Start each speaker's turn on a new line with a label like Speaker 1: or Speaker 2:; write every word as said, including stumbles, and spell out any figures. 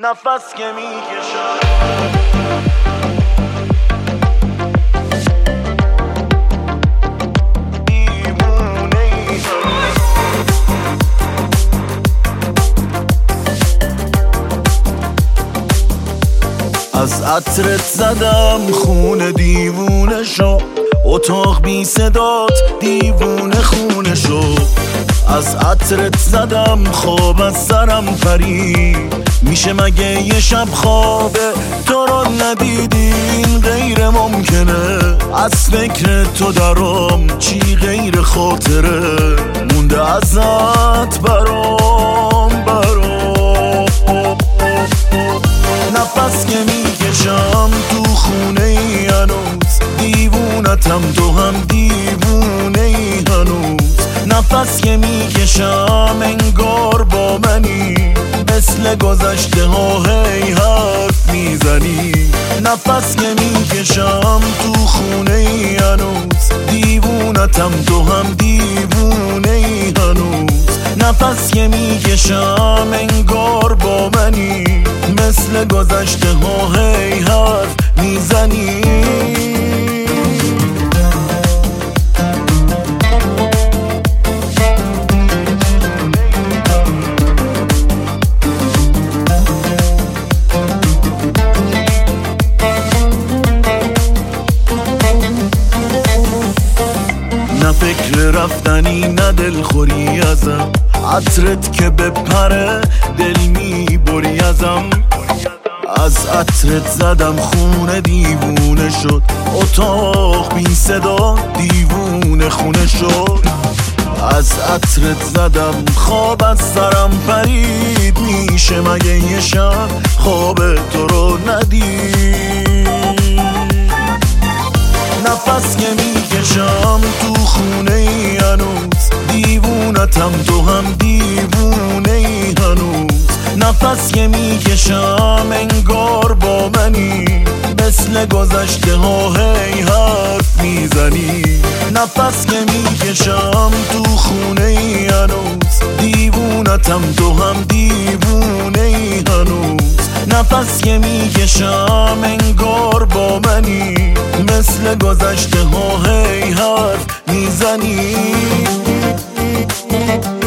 Speaker 1: نفس که میکشم از عطرت زدم خونه دیوونه شو، اتاق بی صدات دیوونه خونه شو. از عطرت زدم خواب از سرم پرید، میشه مگه یه شب خوابه تو رو ندیدی؟ این غیر ممکنه، از فکر تو درام چی غیر خاطره مونده ازت برام برام. نفس که میکشم تو خونه ای هنوز، دیوونتم تو هم دیوونه ای هنوز. نفس که میکشم انگار با منی، مثل گذشته ها هی حرف میزنی. نفس که میکشم تو خونه ای هنوز، دیوونتم تو هم دیوونه ای هنوز. نفس که میکشم انگار با منی، مثل گذشته ها هی حرف میزنی. نه فکر رفتنی نه دلخوری ازم، عطرت که بپره دل میبری ازم. از عطرت زدم خونه دیوونه شد، اتاق بی صدا دیوونه خونه شد. از عطرت زدم خواب از سرم پرید، میشه مگه یه شب خواب تو رو ندید؟ نفس که میکشم تو خونه ای هنوز، دیوونتم تو هم دیوونه ای هنوز. نفس که میکشم انگار با منی، مثل گذشته ها هی حرف میزنی. نفس که میکشم تو خونه ای هنوز، دیوونتم تو هم دیوونه ای هنوز. نفس که میکشم انگار با منی، مثل گذشته ها هی حرف میزنی.